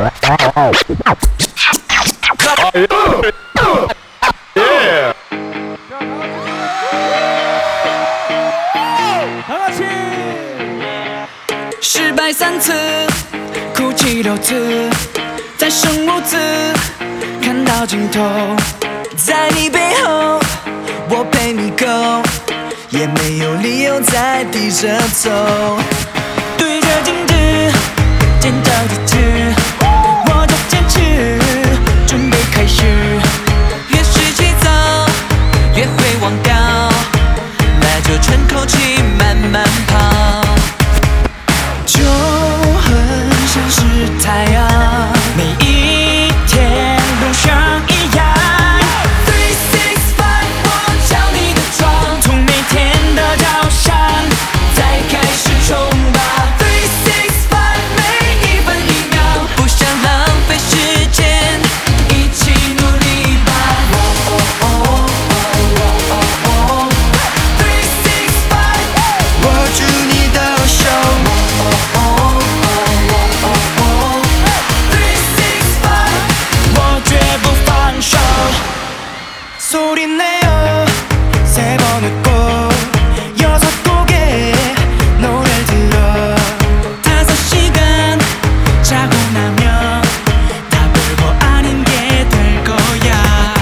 失败3次，哭泣6次，再生5次，看到尽头。在你背后，我陪你 go， 也没有理由再低着头。对着镜子，尖叫几次，我就坚持，准备开始。越是急躁，越会忘掉，那就喘口气，慢慢跑。就很像是太阳，每一天都像一样。365，我敲你的窗，从每天的早上再开始冲吧。365，每一分一秒，不想浪费时间，一起努力吧。365，握住你的手。소리내요 3번을 꼭 6곡의 노래를 들어 5시간 자고 나면 다 별거 아닌 게 될 거야.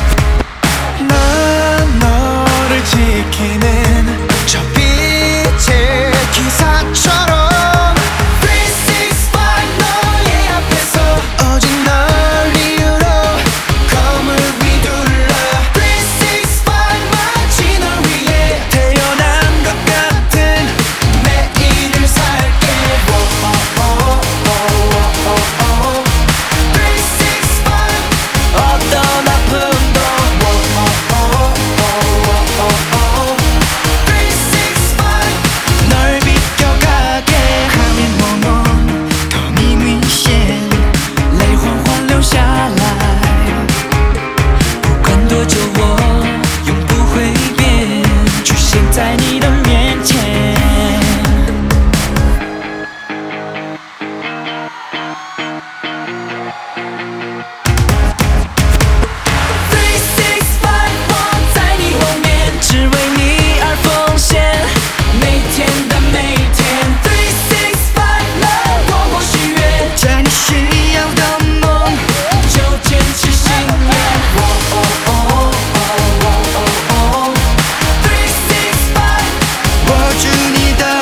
난 너를 지키는 저 빛의 기사처럼 365 너의 앞에서 오직 널 이유로 검을 휘둘러. 365 마치 널 위해 태어난 것 같은 매일을 살게. 365 어떤 아픔도 365널 비껴가게 하면梦透你明显，泪缓缓流下来。不管多久，我永不会变，出现在你的面前。365，我在你后面，只为你而奉献，每天的每天。365，让我许愿，在你需要的梦，就坚持信念。365，握住你的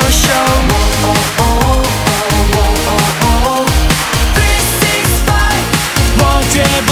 手。365，我绝不